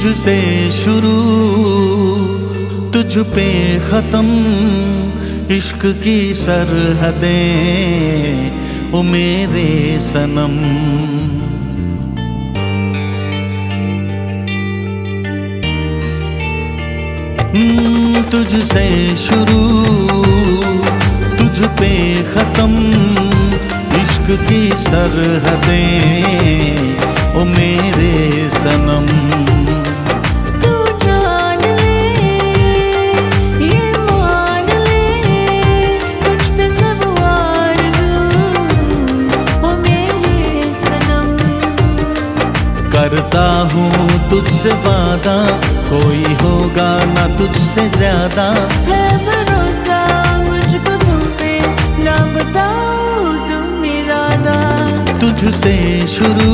तुझसे शुरू तुझ पे खत्म, इश्क की सरहदें ओ मेरे सनम। तुझसे शुरू तुझ पे खत्म, इश्क की सरहदें ओ मेरे सनम। तू जान ले ये मान ले, तुझ पे सब आरज़ू ओ मेरे सनम। करता हूँ तुझसे वादा, कोई होगा ना तुझसे ज्यादा। है भरोसा मुझको तुम पे, ना बताओ तुम इरादा। तुझसे शुरू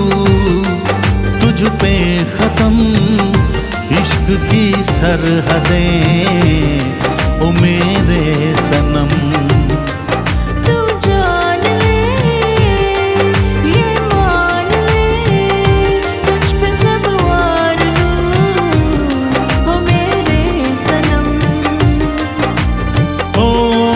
तुझ पे खत्म, इश्क की सरहदें ओ मेरे सनम। तू जान ले ये मान ले, तुझ पे सब आरज़ू ओ मेरे सनम। ओ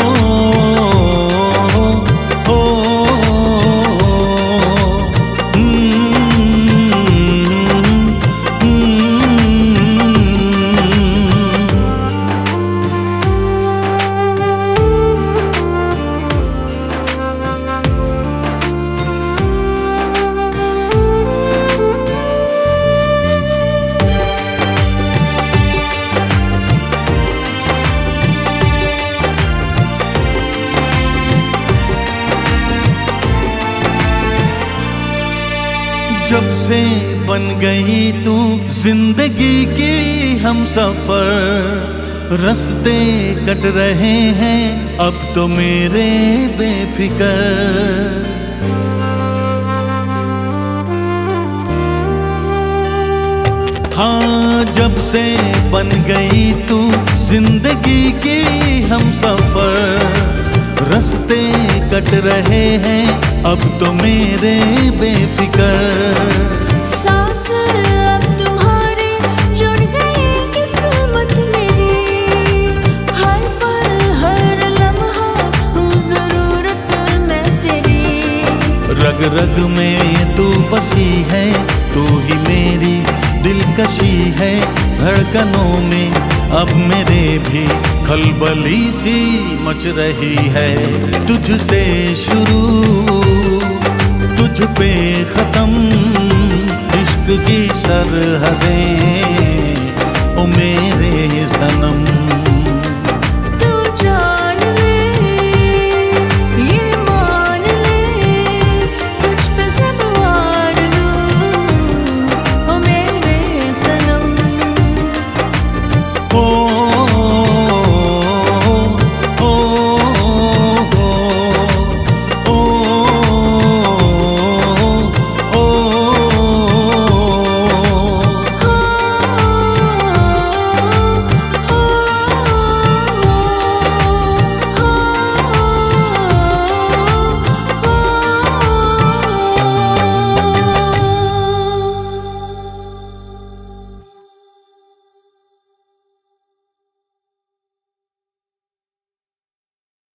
जब से बन गई तू जिंदगी की हम सफर, रास्ते कट रहे हैं अब तो मेरे बेफिक्र। हाँ जब से बन गई तू जिंदगी की हम सफर, रास्ते कट रहे हैं अब तो मेरे बेफिक्र। साथ अब तुम्हारे जुड़ गई किस्मत मेरी, हर पल हर लम्हा हूँ जरूरत मैं तेरी। रग रग में तू बसी है, तू ही मेरी दिलकशी है। धड़कनों में अब मेरे भी खलबली सी मच रही है। तुझसे शुरू तुझ पे खत्म, इश्क की सरहदें ओ मेरे सनम।